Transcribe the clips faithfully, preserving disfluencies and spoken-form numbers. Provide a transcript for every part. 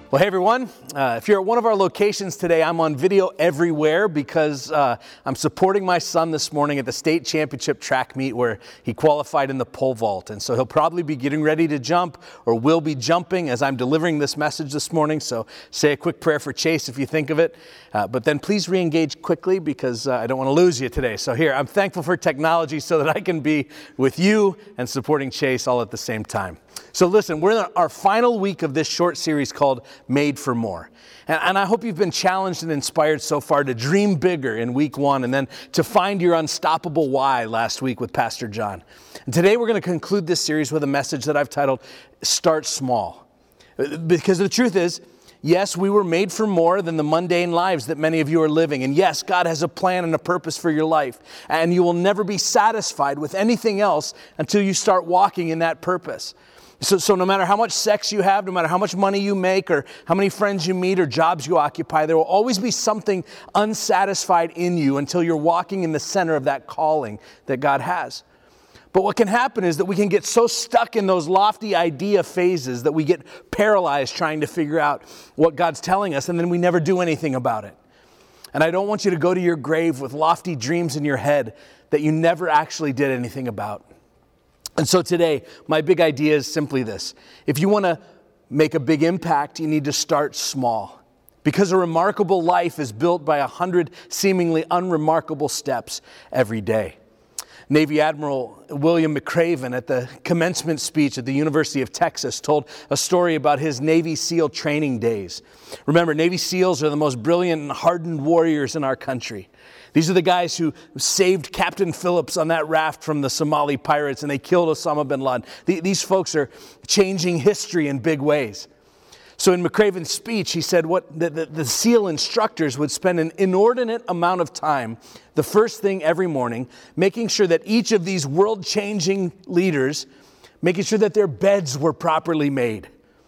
Well, hey everyone, uh, if you're at one of our locations today, I'm on video everywhere because uh, I'm supporting my son this morning at the state championship track meet where he qualified in the pole vault. And so he'll probably be getting ready to jump or will be jumping as I'm delivering this message this morning. So say a quick prayer for Chase if you think of it. Uh, but then please re-engage quickly because uh, I don't want to lose you today. So here, I'm thankful for technology so that I can be with you and supporting Chase all at the same time. So listen, we're in our final week of this short series called Made for More. And, and I hope you've been challenged and inspired so far to dream bigger in week one and then to find your unstoppable why last week with Pastor John. And today we're going to conclude this series with a message that I've titled, Start Small. Because the truth is, yes, we were made for more than the mundane lives that many of you are living. And yes, God has a plan and a purpose for your life. And you will never be satisfied with anything else until you start walking in that purpose. So, so no matter how much sex you have, no matter how much money you make or how many friends you meet or jobs you occupy, there will always be something unsatisfied in you until you're walking in the center of that calling that God has. But what can happen is that we can get so stuck in those lofty idea phases that we get paralyzed trying to figure out what God's telling us, and then we never do anything about it. And I don't want you to go to your grave with lofty dreams in your head that you never actually did anything about. And so today, my big idea is simply this. If you want to make a big impact, you need to start small. Because a remarkable life is built by a hundred seemingly unremarkable steps every day. Navy Admiral William McRaven at the commencement speech at the University of Texas told a story about his Navy SEAL training days. Remember, Navy SEALs are the most brilliant and hardened warriors in our country. These are the guys who saved Captain Phillips on that raft from the Somali pirates and they killed Osama bin Laden. These folks are changing history in big ways. So in McRaven's speech, he said what the, the, the SEAL instructors would spend an inordinate amount of time the first thing every morning, making sure that each of these world-changing leaders, making sure that their beds were properly made.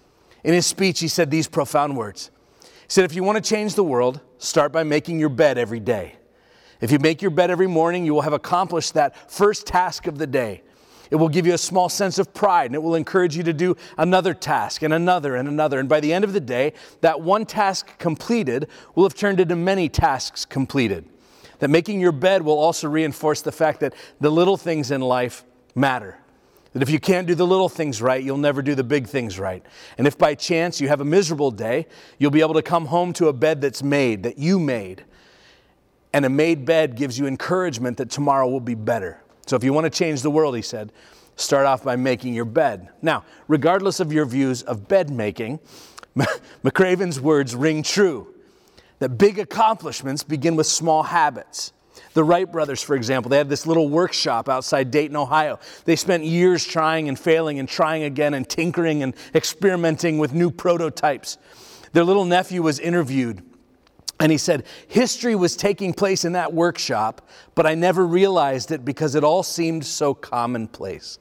In his speech, he said these profound words. He said, if you want to change the world, start by making your bed every day. If you make your bed every morning, you will have accomplished that first task of the day. It will give you a small sense of pride, and it will encourage you to do another task and another and another. And by the end of the day, that one task completed will have turned into many tasks completed. That making your bed will also reinforce the fact that the little things in life matter. That if you can't do the little things right, you'll never do the big things right. And if by chance you have a miserable day, you'll be able to come home to a bed that's made, that you made. And a made bed gives you encouragement that tomorrow will be better. So if you want to change the world, he said, start off by making your bed. Now, regardless of your views of bed making, McRaven's words ring true. That big accomplishments begin with small habits. The Wright brothers, for example, they had this little workshop outside Dayton, Ohio. They spent years trying and failing and trying again and tinkering and experimenting with new prototypes. Their little nephew was interviewed. And he said, history was taking place in that workshop, but I never realized it because it all seemed so commonplace.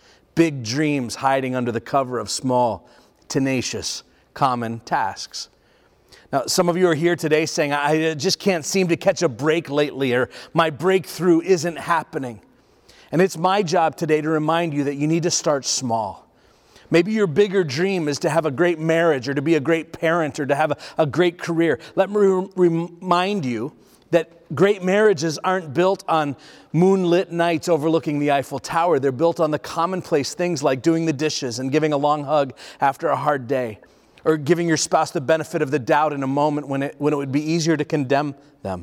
Big dreams hiding under the cover of small, tenacious, common tasks. Now, some of you are here today saying, I just can't seem to catch a break lately, or my breakthrough isn't happening. And it's my job today to remind you that you need to start small. Maybe your bigger dream is to have a great marriage or to be a great parent or to have a, a great career. Let me re- remind you that great marriages aren't built on moonlit nights overlooking the Eiffel Tower. They're built on the commonplace things like doing the dishes and giving a long hug after a hard day, or giving your spouse the benefit of the doubt in a moment when it, when it would be easier to condemn them.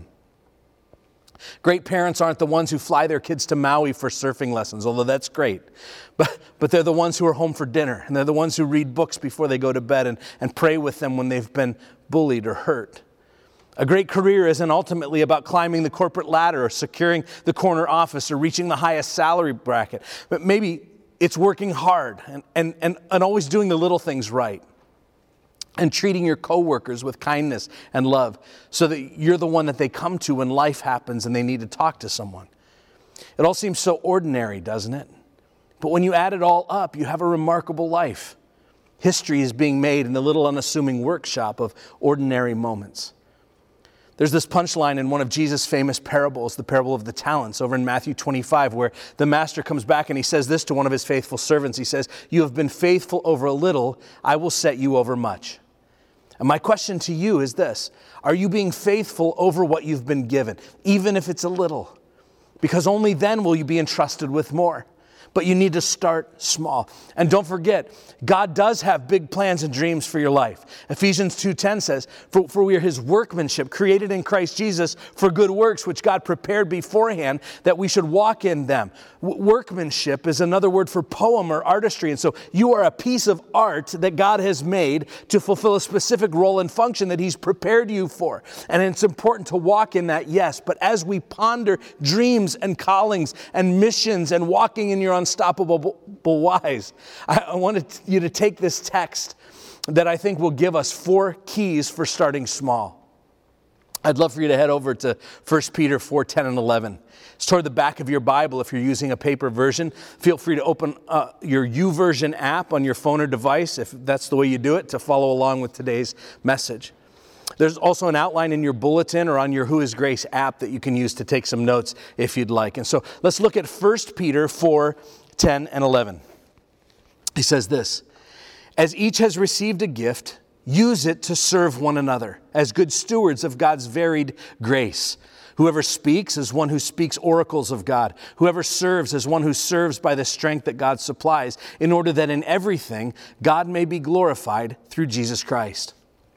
Great parents aren't the ones who fly their kids to Maui for surfing lessons, although that's great. But, but they're the ones who are home for dinner, and they're the ones who read books before they go to bed and, and pray with them when they've been bullied or hurt. A great career isn't ultimately about climbing the corporate ladder or securing the corner office or reaching the highest salary bracket. But maybe it's working hard and, and, and, and always doing the little things right. And treating your coworkers with kindness and love so that you're the one that they come to when life happens and they need to talk to someone. It all seems so ordinary, doesn't it? But when you add it all up, you have a remarkable life. History is being made in the little unassuming workshop of ordinary moments. There's this punchline in one of Jesus' famous parables, the parable of the talents, over in Matthew twenty-five, where the master comes back and he says this to one of his faithful servants. He says, "You have been faithful over a little, I will set you over much." And my question to you is this: are you being faithful over what you've been given, even if it's a little? Because only then will you be entrusted with more. But you need to start small. And don't forget, God does have big plans and dreams for your life. Ephesians two ten says, for, for we are his workmanship, created in Christ Jesus for good works, which God prepared beforehand that we should walk in them. W- workmanship is another word for poem or artistry. And so you are a piece of art that God has made to fulfill a specific role and function that he's prepared you for. And it's important to walk in that, yes. But as we ponder dreams and callings and missions and walking in your unstoppable wise, I, I wanted you to take this text that I think will give us four keys for starting small. I'd love for you to head over to First Peter four, ten, and eleven. It's toward the back of your Bible if you're using a paper version. Feel free to open uh, your YouVersion app on your phone or device, if that's the way you do it, to follow along with today's message. There's also an outline in your bulletin or on your Who is Grace app that you can use to take some notes if you'd like. And so let's look at First Peter four, ten, and eleven. He says this: as each has received a gift, use it to serve one another as good stewards of God's varied grace. Whoever speaks is one who speaks oracles of God. Whoever serves is one who serves by the strength that God supplies, in order that in everything God may be glorified through Jesus Christ.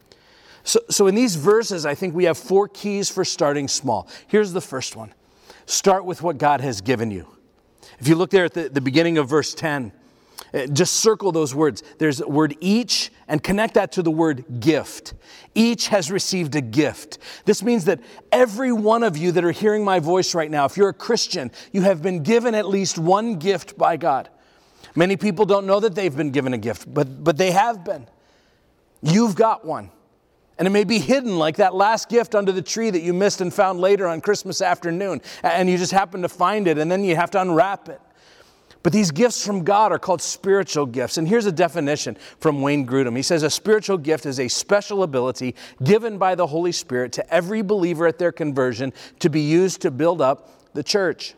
So, so in these verses, I think we have four keys for starting small. Here's the first one. Start with what God has given you. If you look there at the, the beginning of verse ten, just circle those words. There's the word each, and connect that to the word gift. Each has received a gift. This means that every one of you that are hearing my voice right now, if you're a Christian, you have been given at least one gift by God. Many people don't know that they've been given a gift, but, but they have been. You've got one. And it may be hidden like that last gift under the tree that you missed and found later on Christmas afternoon. And you just happen to find it, and then you have to unwrap it. But these gifts from God are called spiritual gifts. And here's a definition from Wayne Grudem. He says, a spiritual gift is a special ability given by the Holy Spirit to every believer at their conversion to be used to build up the church.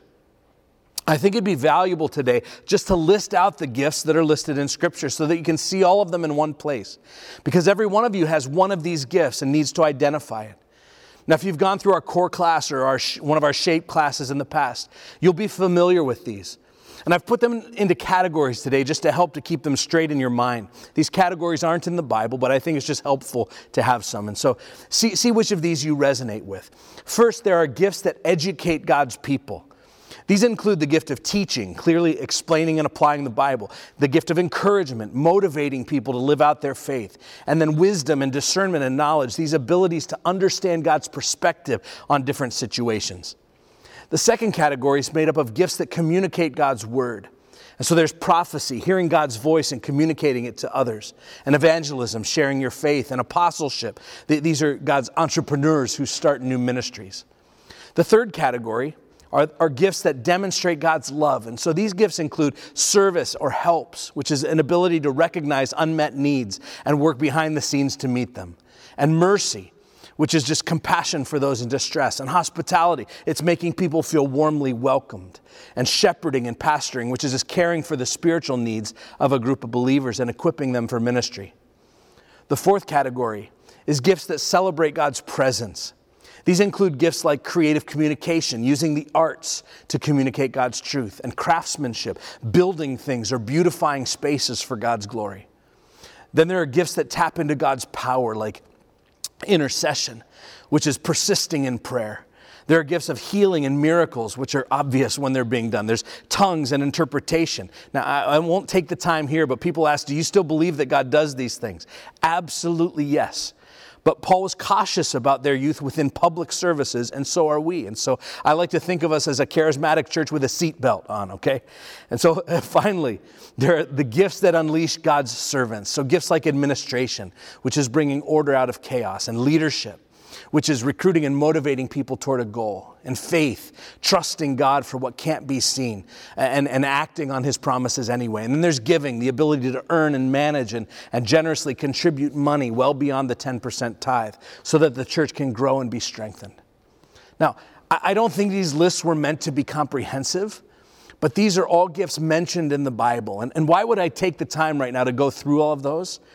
I think it'd be valuable today just to list out the gifts that are listed in Scripture so that you can see all of them in one place. Because every one of you has one of these gifts and needs to identify it. Now, if you've gone through our core class or our, one of our shape classes in the past, you'll be familiar with these. And I've put them into categories today just to help to keep them straight in your mind. These categories aren't in the Bible, but I think it's just helpful to have some. And so see, see which of these you resonate with. First, there are gifts that educate God's people. These include the gift of teaching, clearly explaining and applying the Bible, the gift of encouragement, motivating people to live out their faith, and then wisdom and discernment and knowledge, these abilities to understand God's perspective on different situations. The second category is made up of gifts that communicate God's word. And so there's prophecy, hearing God's voice and communicating it to others, and evangelism, sharing your faith, and apostleship. These are God's entrepreneurs who start new ministries. The third category Are, are gifts that demonstrate God's love. And so these gifts include service or helps, which is an ability to recognize unmet needs and work behind the scenes to meet them. And mercy, which is just compassion for those in distress. And hospitality, it's making people feel warmly welcomed. And shepherding and pastoring, which is just caring for the spiritual needs of a group of believers and equipping them for ministry. The fourth category is gifts that celebrate God's presence. These include gifts like creative communication, using the arts to communicate God's truth, and craftsmanship, building things or beautifying spaces for God's glory. Then there are gifts that tap into God's power, like intercession, which is persisting in prayer. There are gifts of healing and miracles, which are obvious when they're being done. There's tongues and interpretation. Now, I, I won't take the time here, but people ask, do you still believe that God does these things? Absolutely yes. But Paul was cautious about their youth within public services, and so are we. And so I like to think of us as a charismatic church with a seatbelt on, okay? And so uh, finally, there are the gifts that unleash God's servants. So gifts like administration, which is bringing order out of chaos, and leadership, which is recruiting and motivating people toward a goal, and faith, trusting God for what can't be seen, and, and acting on his promises anyway. And then there's giving, the ability to earn and manage and, and generously contribute money well beyond the ten percent tithe so that the church can grow and be strengthened. Now, I, I don't think these lists were meant to be comprehensive, but these are all gifts mentioned in the Bible. And, and why would I take the time right now to go through all of those?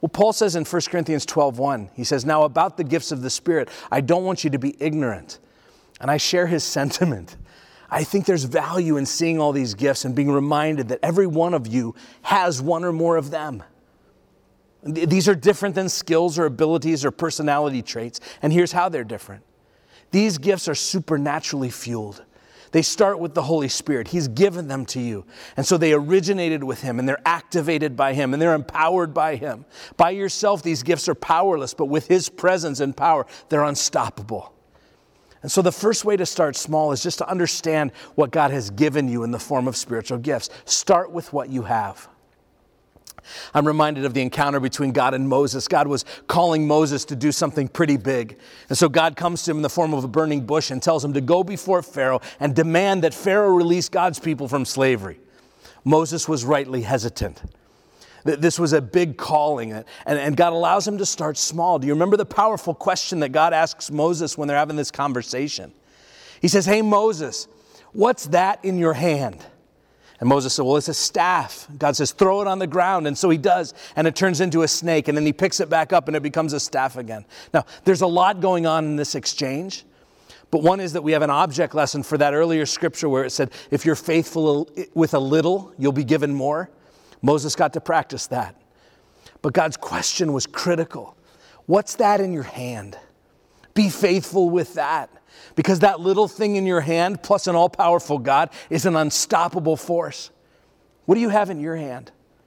Well, Paul says in First Corinthians twelve one, he says, now about the gifts of the Spirit, I don't want you to be ignorant. And I share his sentiment. I think there's value in seeing all these gifts and being reminded that every one of you has one or more of them. These are different than skills or abilities or personality traits. And here's how they're different. These gifts are supernaturally fueled. They start with the Holy Spirit. He's given them to you. And so they originated with him, and they're activated by him, and they're empowered by him. By yourself, these gifts are powerless, but with his presence and power, they're unstoppable. And so the first way to start small is just to understand what God has given you in the form of spiritual gifts. Start with what you have. I'm reminded of the encounter between God and Moses. God was calling Moses to do something pretty big. And so God comes to him in the form of a burning bush and tells him to go before Pharaoh and demand that Pharaoh release God's people from slavery. Moses was rightly hesitant. This was a big calling, and, and God allows him to start small. Do you remember the powerful question that God asks Moses when they're having this conversation? He says, hey, Moses, what's that in your hand? And Moses said, well, it's a staff. God says, throw it on the ground. And so he does. And it turns into a snake. And then he picks it back up and it becomes a staff again. Now, there's a lot going on in this exchange. But one is that we have an object lesson for that earlier scripture where it said, if you're faithful with a little, you'll be given more. Moses got to practice that. But God's question was critical. What's that in your hand? Be faithful with that. Because that little thing in your hand, plus an all-powerful God, is an unstoppable force. What do you have in your hand?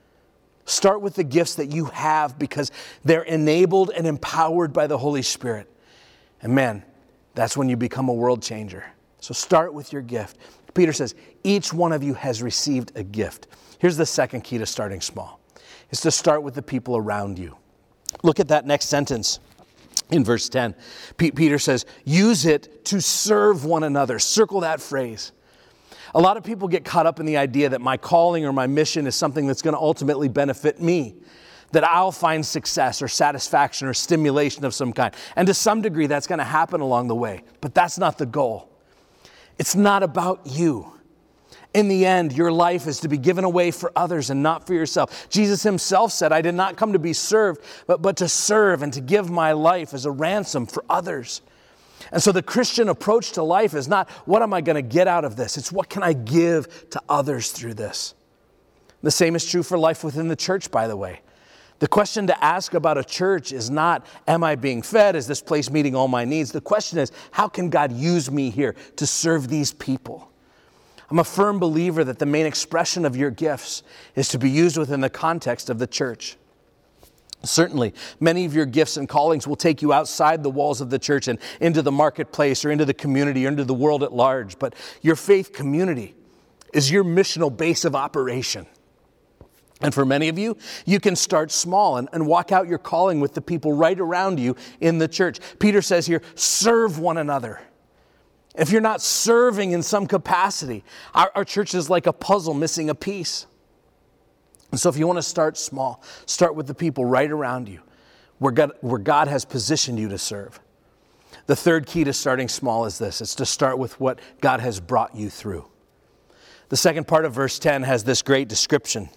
Start with the gifts that you have because they're enabled and empowered by the Holy Spirit. And man, that's when you become a world changer. So start with your gift. Peter says, each one of you has received a gift. Here's the second key to starting small. It's to start with the people around you. Look at that next sentence. In verse ten, Peter says, use it to serve one another. Circle that phrase. A lot of people get caught up in the idea that my calling or my mission is something that's going to ultimately benefit me, that I'll find success or satisfaction or stimulation of some kind. And to some degree, that's going to happen along the way. But that's not the goal. It's not about you. In the end, your life is to be given away for others and not for yourself. Jesus himself said, I did not come to be served, but, but to serve and to give my life as a ransom for others. And so the Christian approach to life is not, what am I going to get out of this? It's what can I give to others through this? The same is true for life within the church, by the way. The question to ask about a church is not, am I being fed? Is this place meeting all my needs? The question is, how can God use me here to serve these people? I'm a firm believer that the main expression of your gifts is to be used within the context of the church. Certainly, many of your gifts and callings will take you outside the walls of the church and into the marketplace or into the community or into the world at large. But your faith community is your missional base of operation. And for many of you, you can start small and, and walk out your calling with the people right around you in the church. Peter says here, serve one another. If you're not serving in some capacity, our, our church is like a puzzle missing a piece. And so if you want to start small, start with the people right around you where God, where God has positioned you to serve. The third key to starting small is this. It's to start with what God has brought you through. The second part of verse ten has this great description.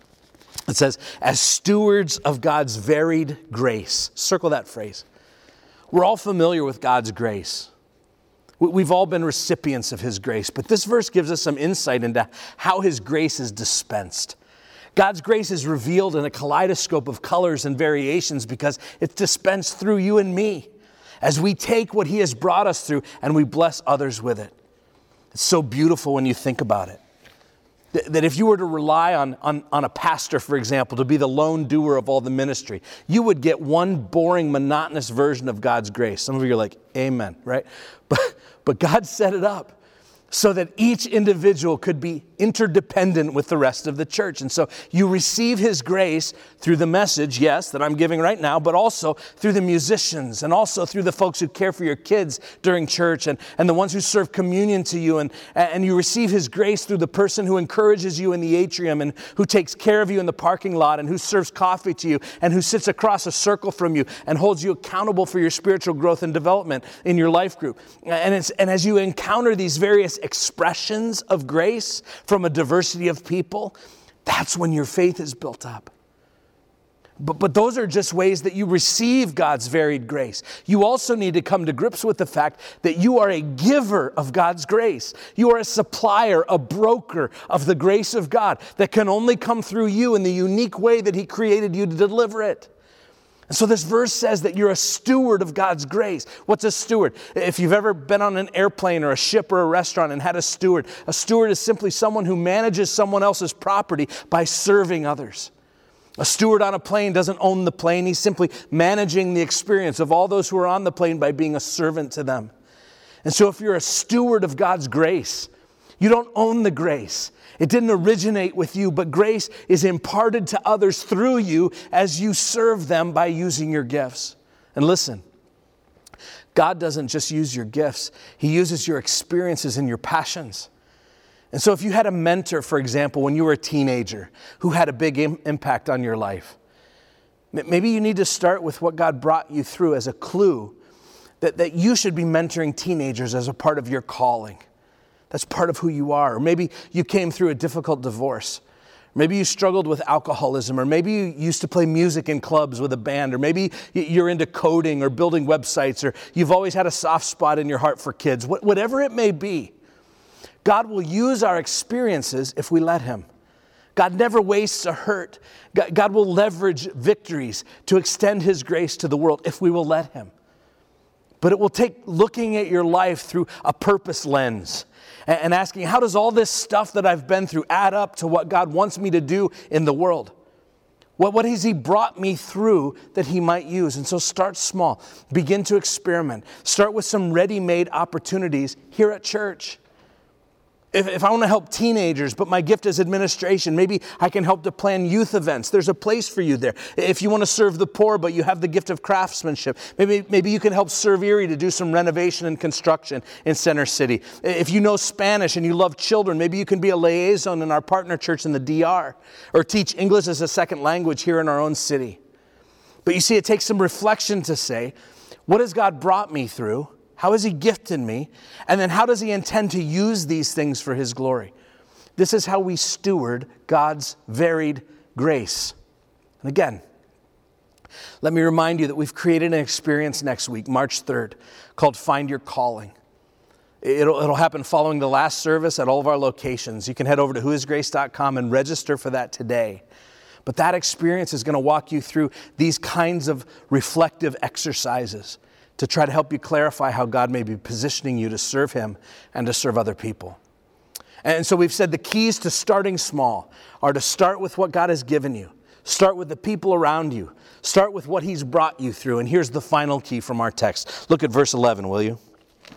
It says, as stewards of God's varied grace. Circle that phrase. We're all familiar with God's grace. We've all been recipients of his grace, but this verse gives us some insight into how his grace is dispensed. God's grace is revealed in a kaleidoscope of colors and variations because it's dispensed through you and me as we take what he has brought us through and we bless others with it. It's so beautiful when you think about it. That if you were to rely on, on, on a pastor, for example, to be the lone doer of all the ministry, you would get one boring, monotonous version of God's grace. Some of you are like, amen, right? But, but God set it up so that each individual could be interdependent with the rest of the church. And so you receive his grace through the message, yes, that I'm giving right now, but also through the musicians and also through the folks who care for your kids during church and, and the ones who serve communion to you. And, and you receive his grace through the person who encourages you in the atrium and who takes care of you in the parking lot and who serves coffee to you and who sits across a circle from you and holds you accountable for your spiritual growth and development in your life group. And, it's, and as you encounter these various expressions of grace from a diversity of people, that's when your faith is built up. But, but those are just ways that you receive God's varied grace. You also need to come to grips with the fact that you are a giver of God's grace. You are a supplier, a broker of the grace of God that can only come through you in the unique way that He created you to deliver it. And so this verse says that you're a steward of God's grace. What's a steward? If you've ever been on an airplane or a ship or a restaurant and had a steward, a steward is simply someone who manages someone else's property by serving others. A steward on a plane doesn't own the plane. He's simply managing the experience of all those who are on the plane by being a servant to them. And so if you're a steward of God's grace, you don't own the grace. It didn't originate with you, but grace is imparted to others through you as you serve them by using your gifts. And listen, God doesn't just use your gifts. He uses your experiences and your passions. And so if you had a mentor, for example, when you were a teenager who had a big im- impact on your life, maybe you need to start with what God brought you through as a clue that, that you should be mentoring teenagers as a part of your calling. That's part of who you are. Or maybe you came through a difficult divorce. Maybe you struggled with alcoholism, or maybe you used to play music in clubs with a band, or maybe you're into coding or building websites, or you've always had a soft spot in your heart for kids. Whatever it may be, God will use our experiences if we let Him. God never wastes a hurt. God will leverage victories to extend His grace to the world if we will let Him. But it will take looking at your life through a purpose lens and asking, how does all this stuff that I've been through add up to what God wants me to do in the world? What, what has He brought me through that He might use? And so start small. Begin to experiment. Start with some ready-made opportunities here at church. If, if I want to help teenagers, but my gift is administration, maybe I can help to plan youth events. There's a place for you there. If you want to serve the poor, but you have the gift of craftsmanship, maybe, maybe you can help serve Erie to do some renovation and construction in Center City. If you know Spanish and you love children, maybe you can be a liaison in our partner church in the D R, or teach English as a second language here in our own city. But you see, it takes some reflection to say, what has God brought me through? How has He gifted me? And then how does He intend to use these things for His glory? This is how we steward God's varied grace. And again, let me remind you that we've created an experience next week, March third, called Find Your Calling. It'll, it'll happen following the last service at all of our locations. You can head over to who is grace dot com and register for that today. But that experience is going to walk you through these kinds of reflective exercises to try to help you clarify how God may be positioning you to serve Him and to serve other people. And so we've said the keys to starting small are to start with what God has given you. Start with the people around you. Start with what He's brought you through. And here's the final key from our text. Look at verse eleven, will you?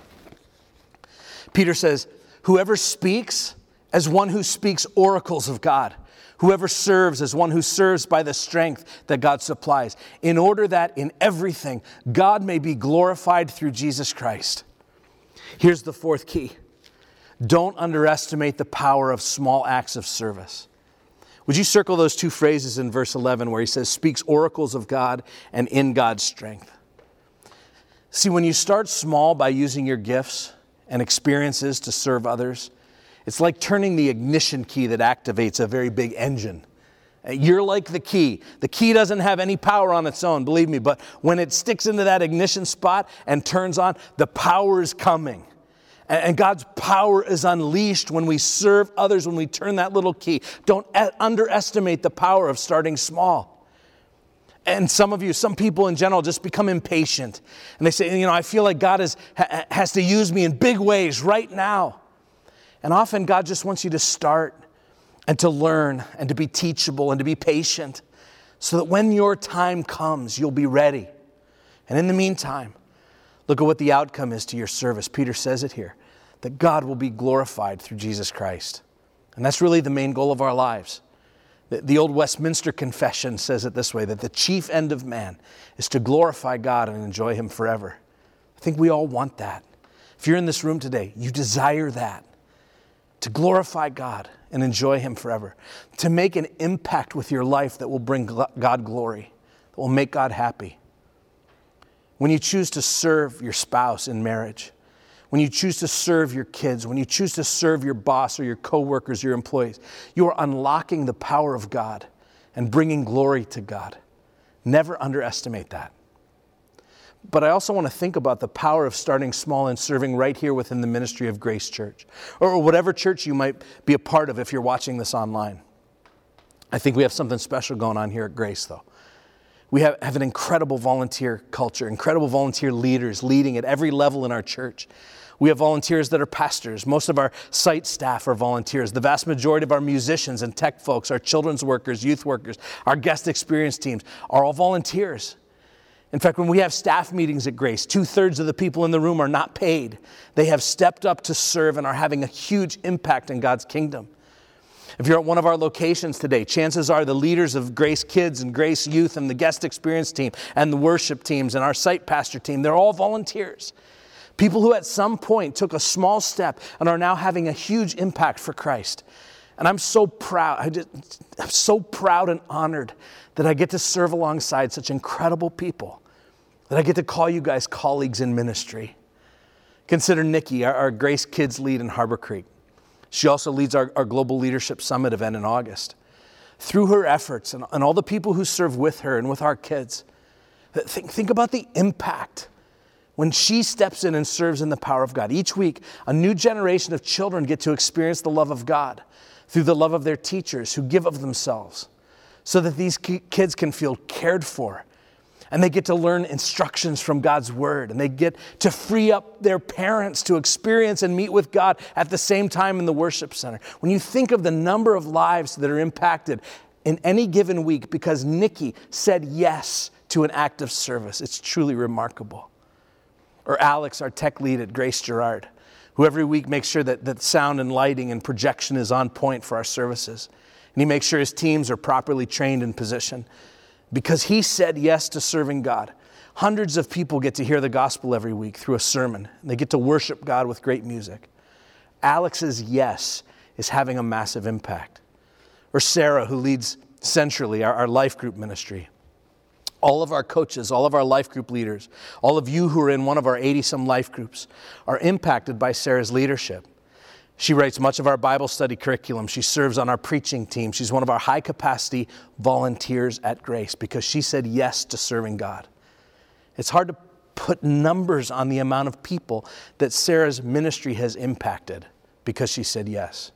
Peter says, whoever speaks as one who speaks oracles of God. Whoever serves as one who serves by the strength that God supplies, in order that in everything God may be glorified through Jesus Christ. Here's the fourth key. Don't underestimate the power of small acts of service. Would you circle those two phrases in verse eleven where he says, speaks oracles of God and in God's strength? See, when you start small by using your gifts and experiences to serve others, it's like turning the ignition key that activates a very big engine. You're like the key. The key doesn't have any power on its own, believe me, but when it sticks into that ignition spot and turns on, the power is coming. And God's power is unleashed when we serve others, when we turn that little key. Don't underestimate the power of starting small. And some of you, some people in general just become impatient. And they say, you know, I feel like God is, has to use me in big ways right now. And often God just wants you to start and to learn and to be teachable and to be patient so that when your time comes, you'll be ready. And in the meantime, look at what the outcome is to your service. Peter says it here, that God will be glorified through Jesus Christ. And that's really the main goal of our lives. The, the old Westminster Confession says it this way, that the chief end of man is to glorify God and enjoy Him forever. I think we all want that. If you're in this room today, you desire that. To glorify God and enjoy Him forever. To make an impact with your life that will bring God glory, that will make God happy. When you choose to serve your spouse in marriage, when you choose to serve your kids, when you choose to serve your boss or your coworkers, your employees, you are unlocking the power of God and bringing glory to God. Never underestimate that. But I also want to think about the power of starting small and serving right here within the ministry of Grace Church, or whatever church you might be a part of if you're watching this online. I think we have something special going on here at Grace, though. We have, have an incredible volunteer culture, incredible volunteer leaders leading at every level in our church. We have volunteers that are pastors. Most of our site staff are volunteers. The vast majority of our musicians and tech folks, our children's workers, youth workers, our guest experience teams are all volunteers. In fact, when we have staff meetings at Grace, two-thirds of the people in the room are not paid. They have stepped up to serve and are having a huge impact in God's kingdom. If you're at one of our locations today, chances are the leaders of Grace Kids and Grace Youth and the guest experience team and the worship teams and our site pastor team, they're all volunteers. People who at some point took a small step and are now having a huge impact for Christ. And I'm so proud, I just, I'm so proud and honored that I get to serve alongside such incredible people, that I get to call you guys colleagues in ministry. Consider Nikki, our, our Grace Kids lead in Harbor Creek. She also leads our, our Global Leadership Summit event in August. Through her efforts and, and all the people who serve with her and with our kids, think, think about the impact when she steps in and serves in the power of God. Each week, a new generation of children get to experience the love of God through the love of their teachers who give of themselves so that these kids can feel cared for. And they get to learn instructions from God's word. And they get to free up their parents to experience and meet with God at the same time in the worship center. When you think of the number of lives that are impacted in any given week because Nikki said yes to an act of service, it's truly remarkable. Or Alex, our tech lead at Grace Girard, who every week makes sure that, that sound and lighting and projection is on point for our services. And he makes sure his teams are properly trained and positioned. Because he said yes to serving God. Hundreds of people get to hear the gospel every week through a sermon. They get to worship God with great music. Alex's yes is having a massive impact. Or Sarah, who leads centrally our, our life group ministry. All of our coaches, all of our life group leaders, all of you who are in one of our eighty-some life groups are impacted by Sarah's leadership. She writes much of our Bible study curriculum. She serves on our preaching team. She's one of our high-capacity volunteers at Grace because she said yes to serving God. It's hard to put numbers on the amount of people that Sarah's ministry has impacted because she said yes.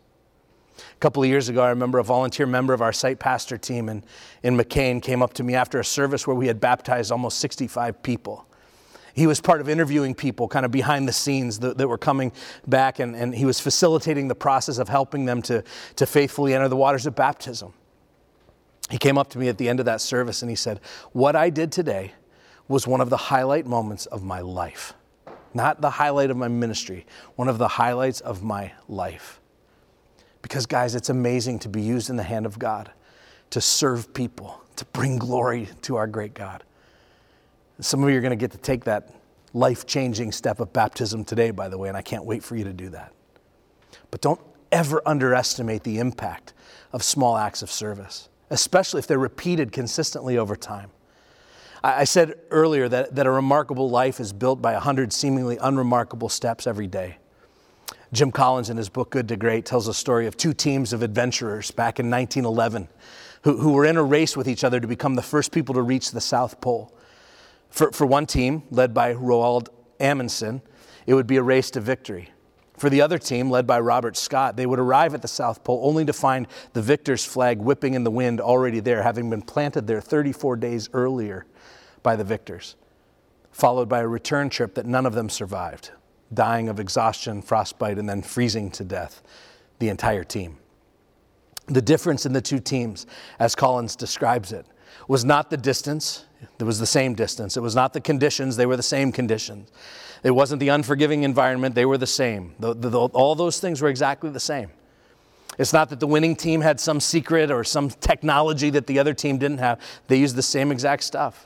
A couple of years ago, I remember a volunteer member of our site pastor team in, in McCain came up to me after a service where we had baptized almost sixty-five people. He was part of interviewing people kind of behind the scenes that, that were coming back, and, and he was facilitating the process of helping them to, to faithfully enter the waters of baptism. He came up to me at the end of that service and he said, "What I did today was one of the highlight moments of my life. Not the highlight of my ministry, one of the highlights of my life." Because guys, it's amazing to be used in the hand of God, to serve people, to bring glory to our great God. Some of you are going to get to take that life-changing step of baptism today, by the way, and I can't wait for you to do that. But don't ever underestimate the impact of small acts of service, especially if they're repeated consistently over time. I said earlier that, that a remarkable life is built by a hundred seemingly unremarkable steps every day. Jim Collins, in his book Good to Great, tells a story of two teams of adventurers back in nineteen eleven who, who were in a race with each other to become the first people to reach the South Pole. For, for one team, led by Roald Amundsen, it would be a race to victory. For the other team, led by Robert Scott, they would arrive at the South Pole only to find the victor's flag whipping in the wind already there, having been planted there thirty-four days earlier by the victors, followed by a return trip that none of them survived, dying of exhaustion, frostbite, and then freezing to death, the entire team. The difference in the two teams, as Collins describes it, was not the distance. It was the same distance. It was not the conditions. They were the same conditions. It wasn't the unforgiving environment. They were the same. The, the, the, all those things were exactly the same. It's not that the winning team had some secret or some technology that the other team didn't have. They used the same exact stuff.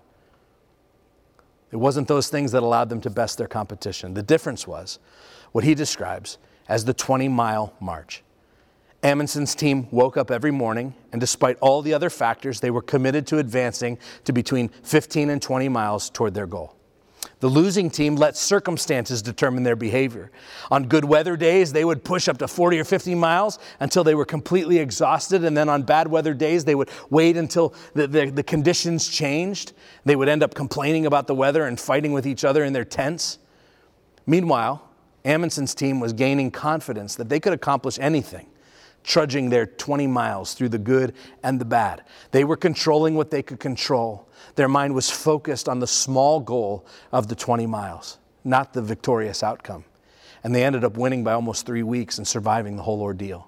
It wasn't those things that allowed them to best their competition. The difference was what he describes as the twenty-mile march. Amundsen's team woke up every morning, and despite all the other factors, they were committed to advancing to between fifteen and twenty miles toward their goal. The losing team let circumstances determine their behavior. On good weather days, they would push up to forty or fifty miles until they were completely exhausted. And then on bad weather days, they would wait until the, the, the conditions changed. They would end up complaining about the weather and fighting with each other in their tents. Meanwhile, Amundsen's team was gaining confidence that they could accomplish anything, trudging their twenty miles through the good and the bad. They were controlling what they could control. Their mind was focused on the small goal of the twenty miles, not the victorious outcome. And they ended up winning by almost three weeks and surviving the whole ordeal.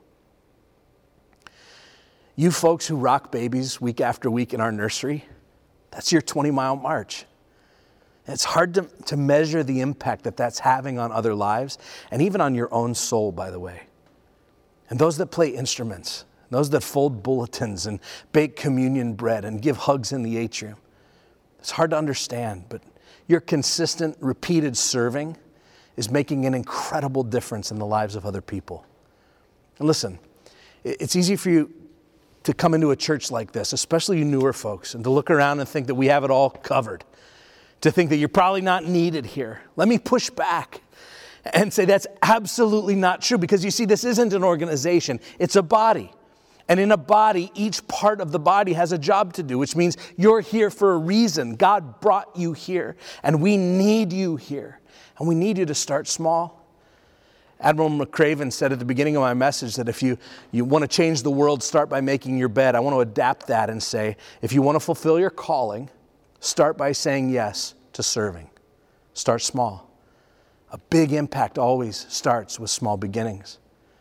You folks who rock babies week after week in our nursery, that's your twenty-mile march. It's hard to, to measure the impact that that's having on other lives and even on your own soul, by the way. And those that play instruments, those that fold bulletins and bake communion bread and give hugs in the atrium. It's hard to understand, but your consistent, repeated serving is making an incredible difference in the lives of other people. And listen, it's easy for you to come into a church like this, especially you newer folks, and to look around and think that we have it all covered, to think that you're probably not needed here. Let me push back and say that's absolutely not true, because you see, this isn't an organization, it's a body. And in a body, each part of the body has a job to do, which means you're here for a reason. God brought you here, and we need you here. And we need you to start small. Admiral McCraven said at the beginning of my message that if you, you want to change the world, start by making your bed. I want to adapt that and say, if you want to fulfill your calling, start by saying yes to serving. Start small. A big impact always starts with small beginnings.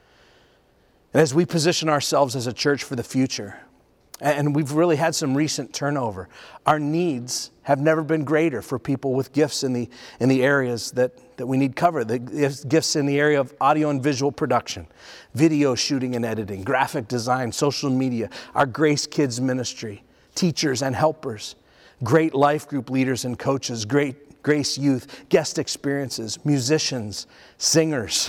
And as we position ourselves as a church for the future, and we've really had some recent turnover, our needs have never been greater for people with gifts in the in the areas that, that we need covered. The gifts in the area of audio and visual production, video shooting and editing, graphic design, social media, our Grace Kids ministry, teachers and helpers, great life group leaders and coaches, great Grace Youth, guest experiences, musicians, singers.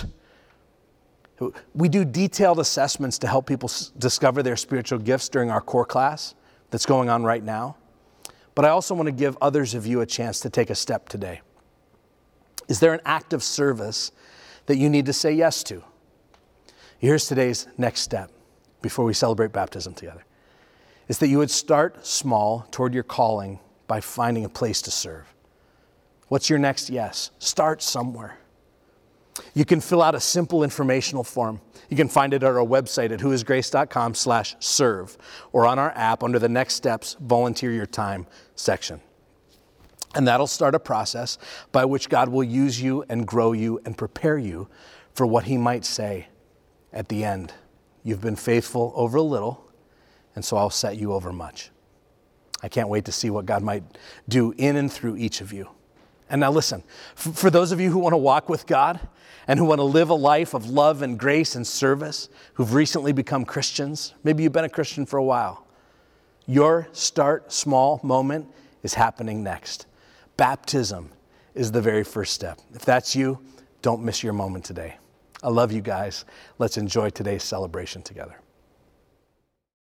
We do detailed assessments to help people s- discover their spiritual gifts during our core class that's going on right now. But I also want to give others of you a chance to take a step today. Is there an act of service that you need to say yes to? Here's today's next step before we celebrate baptism together. Is that you would start small toward your calling by finding a place to serve. What's your next yes? Start somewhere. You can fill out a simple informational form. You can find it at our website at whoisgrace.com slash serve or on our app under the Next Steps Volunteer Your Time section. And that'll start a process by which God will use you and grow you and prepare you for what he might say at the end. You've been faithful over a little, and so I'll set you over much. I can't wait to see what God might do in and through each of you. And now listen, for those of you who want to walk with God and who want to live a life of love and grace and service, who've recently become Christians, maybe you've been a Christian for a while, your start small moment is happening next. Baptism is the very first step. If that's you, don't miss your moment today. I love you guys. Let's enjoy today's celebration together.